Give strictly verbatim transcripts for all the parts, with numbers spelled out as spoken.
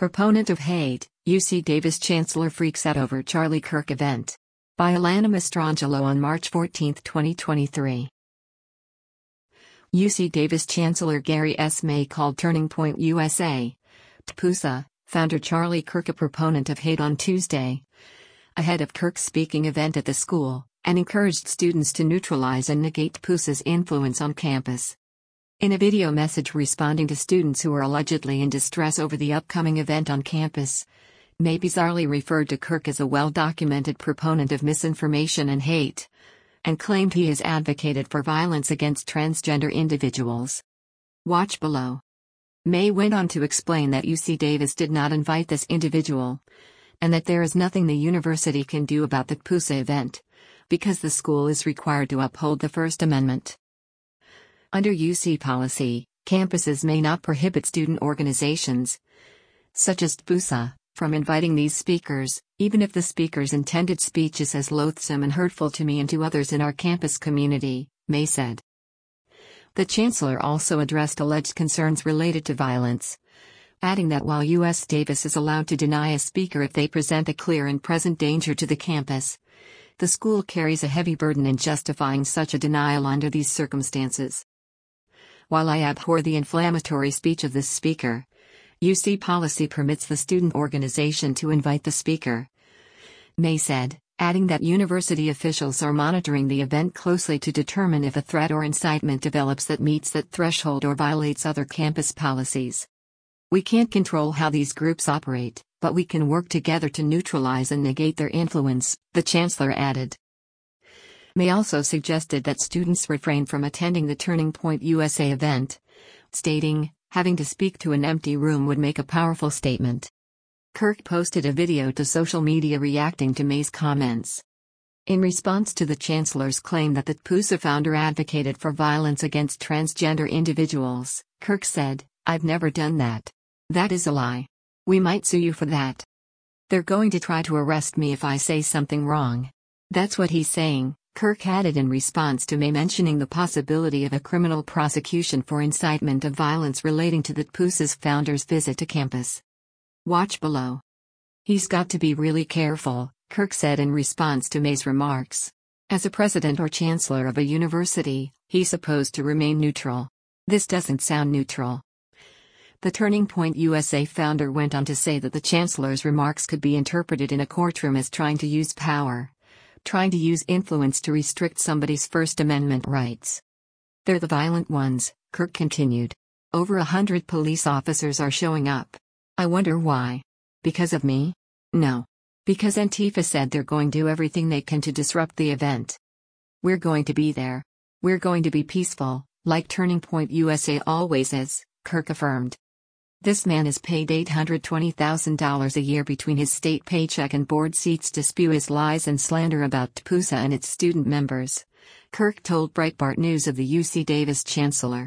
Proponent of hate, U C Davis Chancellor freaks out over Charlie Kirk event. By Alana Mastrangelo on March fourteenth, twenty twenty-three. U C Davis Chancellor Gary S. May called Turning Point U S A, T P U S A, founder Charlie Kirk a proponent of hate on Tuesday, ahead of Kirk's speaking event at the school, and encouraged students to neutralize and negate T P U S A's influence on campus. In a video message responding to students who were allegedly in distress over the upcoming event on campus, May bizarrely referred to Kirk as a well-documented proponent of misinformation and hate, and claimed he has advocated for violence against transgender individuals. Watch below. May went on to explain that U C Davis did not invite this individual, and that there is nothing the university can do about the T P U S A event, because the school is required to uphold the First Amendment. Under U C policy, campuses may not prohibit student organizations, such as T P U S A, from inviting these speakers, even if the speaker's intended speech is as loathsome and hurtful to me and to others in our campus community, May said. The chancellor also addressed alleged concerns related to violence, adding that while U S Davis is allowed to deny a speaker if they present a clear and present danger to the campus, the school carries a heavy burden in justifying such a denial under these circumstances. While I abhor the inflammatory speech of this speaker, U C policy permits the student organization to invite the speaker, May said, adding that university officials are monitoring the event closely to determine if a threat or incitement develops that meets that threshold or violates other campus policies. We can't control how these groups operate, but we can work together to neutralize and negate their influence, the chancellor added. May also suggested that students refrain from attending the Turning Point U S A event, stating, having to speak to an empty room would make a powerful statement. Kirk posted a video to social media reacting to May's comments. In response to the chancellor's claim that the T P U S A founder advocated for violence against transgender individuals, Kirk said, "I've never done that. That is a lie. We might sue you for that. They're going to try to arrest me if I say something wrong." That's what he's saying, Kirk added in response to May mentioning the possibility of a criminal prosecution for incitement of violence relating to the T P U S A's founder's visit to campus. Watch below. He's got to be really careful, Kirk said in response to May's remarks. As a president or chancellor of a university, he's supposed to remain neutral. This doesn't sound neutral. The Turning Point U S A founder went on to say that the chancellor's remarks could be interpreted in a courtroom as trying to use power, trying to use influence to restrict somebody's First Amendment rights. They're the violent ones, Kirk continued. Over a hundred police officers are showing up. I wonder why. Because of me? No. Because Antifa said they're going to do everything they can to disrupt the event. We're going to be there. We're going to be peaceful, like Turning Point U S A always is, Kirk affirmed. This man is paid eight hundred twenty thousand dollars a year between his state paycheck and board seats to spew his lies and slander about T P U S A and its student members, Kirk told Breitbart News of the U C Davis chancellor.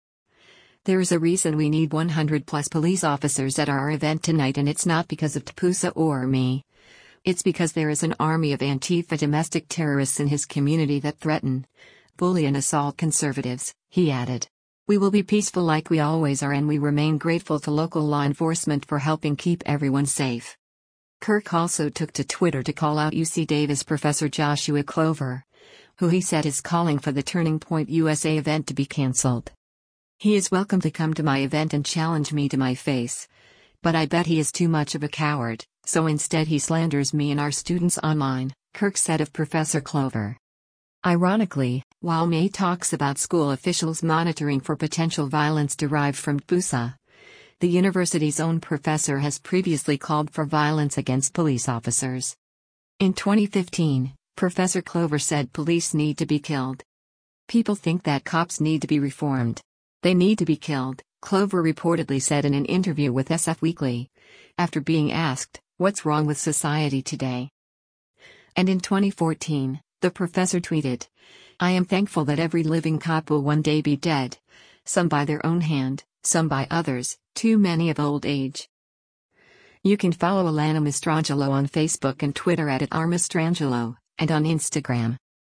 There is a reason we need one hundred plus police officers at our event tonight, and it's not because of T P U S A or me. It's because there is an army of Antifa domestic terrorists in his community that threaten, bully and assault conservatives, he added. We will be peaceful like we always are, and we remain grateful to local law enforcement for helping keep everyone safe. Kirk also took to Twitter to call out U C Davis professor Joshua Clover, who he said is calling for the Turning Point U S A event to be cancelled. He is welcome to come to my event and challenge me to my face, but I bet he is too much of a coward, so instead he slanders me and our students online, Kirk said of Professor Clover. Ironically, while May talks about school officials monitoring for potential violence derived from T P U S A, the university's own professor has previously called for violence against police officers. In twenty fifteen, Professor Clover said police need to be killed. People think that cops need to be reformed. They need to be killed, Clover reportedly said in an interview with S F Weekly, after being asked, "What's wrong with society today?" And in twenty fourteen, the professor tweeted, "I am thankful that every living cop will one day be dead, some by their own hand, some by others, too many of old age." You can follow Alana Mastrangelo on Facebook and Twitter at, at r mastrangelo, and on Instagram.